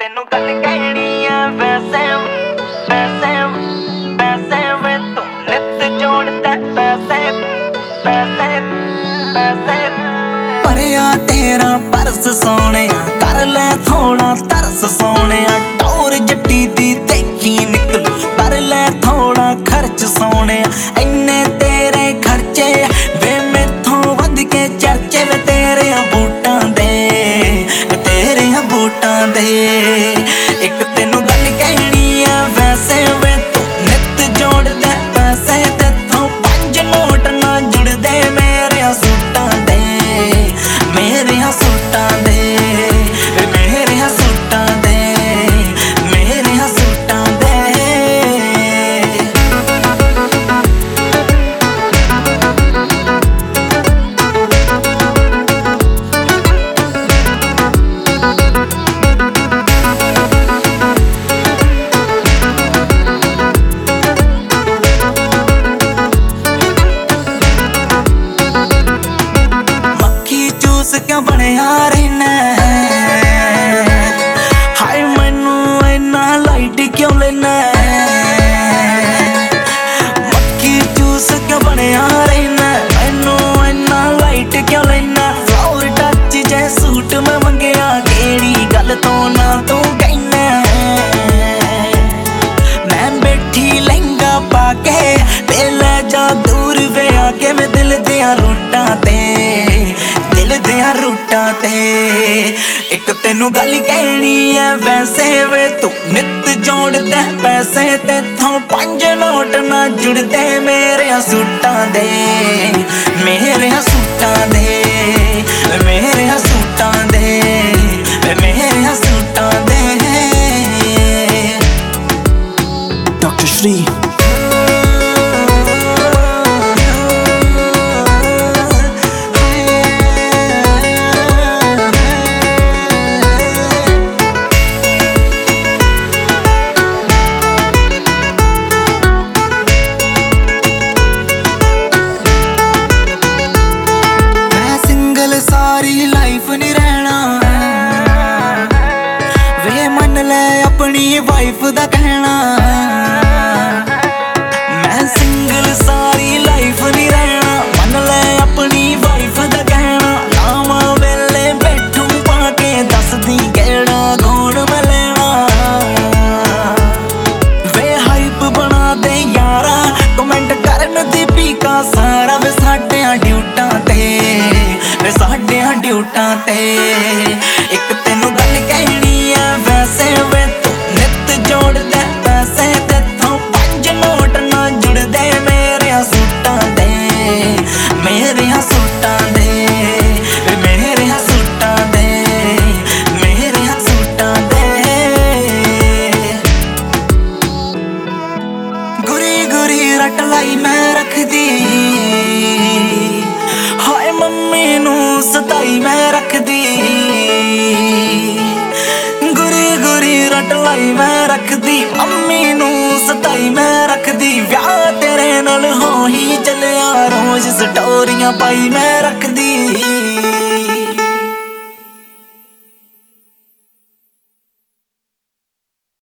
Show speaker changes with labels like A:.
A: ਤੈਨੂੰ ਗੱਲ ਕਹਿਣੀ ਆ ਵੈਸੇ ਵੈਸੇ ਵੈਸੇ ਵੇ ਤੂੰ ਨਿੱਤ ਜੋੜਦਾ ਪੈਸੇ ਪੈਸੇ ਪੈਸੇ ਪਰਿਆ ਤੇਰਾ ਪਰਸ ਸੋਹਣਿਆ ਕਰ ਲੈ ਥੋੜਾ ਤਰਸ ਸੋਹਣਿਆ ਟੌਰ ਜੱਟੀ ਦੀ ਦੇਖੀ ਨਿਕਲ ਕਰ ਲੈ ਥੋੜਾ ਖਰਚ ਸੋਹਣਿਆ ਇੰਨੇ ਤੇਰੇ ਖਰਚੇ ਵੇ ਮੈਥੋਂ ਵੱਧ ਕੇ ਚਰਚੇ ਵੇ ਤੇਰੇ ਬੂਟਾਂ ਦੇ ਇੱਕ ਤੈਨੂੰ ਗੱਲ ਕਹਿਣੀ ਆ ਵੈਸੇ ਵੇ ਤੂੰ ਨਿੱਤ ਜੋੜਦਾ ਪੈਸੇ ਤੇਥੋਂ 5 ਨੋਟ ਨਾ ਜੁੜਦੇ ਮੇਰੇ ਸੂਟਾਂ ਦੇ ਮੇਰੇ ਸੂਟਾਂ ਦੇ ਮੇਰੇ ਸੂਟਾਂ ਦੇ ਮੇਰੇ ਸੂਟਾਂ ਦੇ ਕਿਉਂ ਬਣਿਆ ਰਹਿਣਾ ਹਾਏ ਮੈਨੂੰ ਇੰਨਾ ਲਾਈਟ ਕਿਉਂ ਲੈਣਾ ਮੱਖੀ ਜੂਸ ਕਿਉਂ ਬਣਿਆ ਰਹਿਣਾ ਮੈਨੂੰ ਇੰਨਾ ਲਾਈਟ ਕਿਉਂ ਲੈਣਾ ਫਲਾਵਰ ਟੱਚ ਜੇ ਸੂਟ ਮੈਂ ਮੰਗਿਆ ਕਿਹੜੀ ਗੱਲ ਤੋਂ ਨਾ ਤੂੰ ਕਹਿਣਾ ਮੈਂ ਬੈਠੀ ਲਹਿੰਗਾ ਪਾ ਕੇ ਤੇ ਲੈ ਜਾ ਦੂਰ ਵੇ ਆ ਕੇ ਮੈਂ ਦਿਲ ਦੀਆਂ ਰੂਟਾਂ ਤੇ ਰੂਟਾਂ ਤੇ ਇੱਕ ਤੈਨੂੰ ਗੱਲ ਕਹਿਣੀ ਐ ਵੈਸੇ ਵੇ ਤੂੰ ਨਿੱਤ ਜੋੜਦਾ ਪੈਸੇ ਤੇਥੋਂ 5 ਨੋਟ ਨਾ ਜੁੜਦੇ ਮੇਰੇ ਸੂਟਾਂ ਦੇ ਮੇਰੇ ਸੂਟਾਂ ਦੇ ਮੇਰੇ ਸੂਟਾਂ ਦੇ ਮੇਰੇ ਸੂਟਾਂ ਦੇ ਡਾਕਟਰ ਸ਼੍ਰੀ ਸਾਰੀ ਲਾਈਫ ਨੀ ਰਹਿਣਾ ਵੇ ਮੰਨ ਲੈ ਆਪਣੀ ਵਾਈਫ ਦਾ ਕਹਿਣਾ ਮੈਂ ਸਿੰਗਲ ਸਾਰੀ ਲਾਈਫ ਨੀ ਰਹਿਣਾ ਮੰਨ ਲੈ ਆਪਣੀ ਵਾਈਫ ਦਾ ਕਹਿਣਾ ਲਾਵਾਂ ਵੇਲੇ ਬੈਠੂ ਪਾ ਕੇ ਦੱਸਦੀ ਕਿਹੜਾ ਗੋਣ ਮੈਂ ਲੈਣਾ ਵੇ ਹਾਈਪ ਬਣਾ ਦੇ ਯਾਰਾ ਕਮੈਂਟ ਕਰਨ ਦੀ ਪੀਕਾ ਸਾਰਾ ਵੇ ਸਾਡਿਆਂ ਡਿਊਟਾਂ ਤੇ ਸਾਡਿਆਂ ਡਿਊਟਾਂ ਤੇ ਇੱਕ ਤੈਨੂੰ ਗੱਲ ਕਹਿਣੀ ਆ ਵੈਸੇ ਵੇ ਤੂੰ ਨਿੱਤ ਜੋੜਦਾ ਪੈਸੇ ਤੇਥੋਂ 5 ਨੋਟ ਨਾ ਜੁੜਦੇ ਮੇਰੇ ਸੂਟਾਂ ਦੇ ਮੇਰੇ ਸੂਟਾਂ ਦੇ ਮੇਰੇ ਸੂਟਾਂ ਦੇ ਮੇਰੇ ਸੂਟਾਂ ਦੇ ਗੁਰੀ ਗੁਰੀ ਰੱਟ ਲਾਈ ਮੈਂ ਰੱਖਦੀ ਹਾਏ ਮੰਮੀ ਨੂੰ ਸਤਾਈ ਮੈਂ ਰੱਖਦੀ ਗੁਰੀ ਗੁਰੀ ਰੱਟ ਲਾਈ ਮੈਂ ਰੱਖਦੀ ਮੰਮੀ ਨੂੰ ਸਤਾਈ ਮੈਂ ਰੱਖਦੀ ਵਿਆਹ ਤੇਰੇ ਨਾਲ ਹੋ ਹੀ ਚੱਲਿਆ ਰੋਜ਼ ਸਟੋਰੀਆਂ ਪਾਈ ਮੈਂ ਰੱਖਦੀ